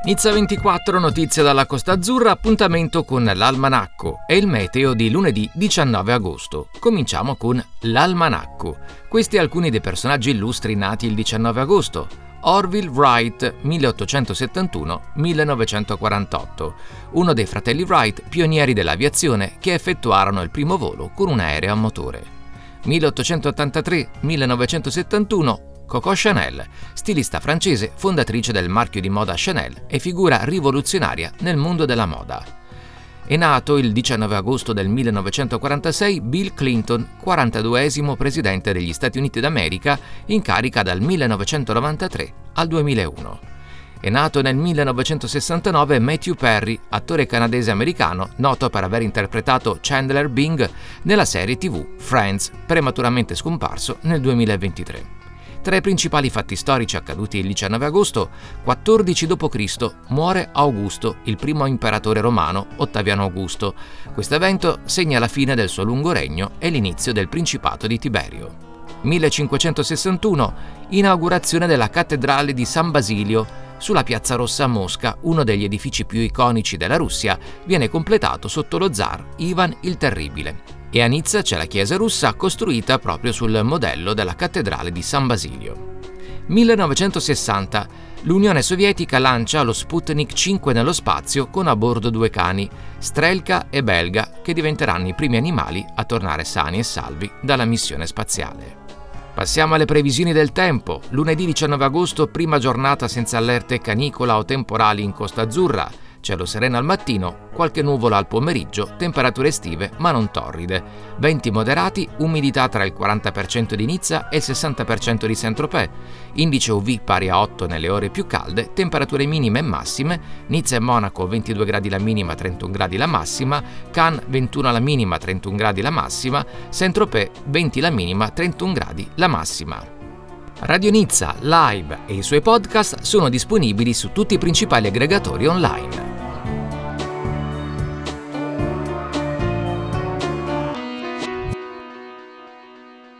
Nizza 24, notizie dalla Costa Azzurra, appuntamento con l'Almanacco e il meteo di lunedì 19 agosto. Cominciamo con l'Almanacco. Questi alcuni dei personaggi illustri nati il 19 agosto. Orville Wright, 1871-1948, uno dei fratelli Wright, pionieri dell'aviazione che effettuarono il primo volo con un aereo a motore. 1883-1971, Coco Chanel, stilista francese, fondatrice del marchio di moda Chanel e figura rivoluzionaria nel mondo della moda. È nato il 19 agosto del 1946 Bill Clinton, 42esimo presidente degli Stati Uniti d'America, in carica dal 1993 al 2001. È nato nel 1969 Matthew Perry, attore canadese-americano noto per aver interpretato Chandler Bing nella serie TV Friends, prematuramente scomparso nel 2023. Tra i principali fatti storici accaduti il 19 agosto, 14 d.C., muore Augusto, il primo imperatore romano, Ottaviano Augusto. Questo evento segna la fine del suo lungo regno e l'inizio del Principato di Tiberio. 1561, inaugurazione della cattedrale di San Basilio. Sulla Piazza Rossa a Mosca, uno degli edifici più iconici della Russia, viene completato sotto lo zar Ivan il Terribile. E a Nizza c'è la chiesa russa costruita proprio sul modello della cattedrale di San Basilio. 1960. L'Unione Sovietica lancia lo Sputnik 5 nello spazio con a bordo 2 cani, Strelka e Belga, che diventeranno i primi animali a tornare sani e salvi dalla missione spaziale. Passiamo alle previsioni del tempo. Lunedì 19 agosto, prima giornata senza allerte canicola o temporali in Costa Azzurra. Cielo sereno al mattino, qualche nuvola al pomeriggio, temperature estive ma non torride. Venti moderati, umidità tra il 40% di Nizza e il 60% di Saint-Tropez. Indice UV pari a 8 nelle ore più calde, temperature minime e massime. Nizza e Monaco 22 gradi la minima, 31 gradi la massima. Cannes 21 la minima, 31 gradi la massima. Saint-Tropez 20 la minima, 31 gradi la massima. Radio Nizza Live e i suoi podcast sono disponibili su tutti i principali aggregatori online.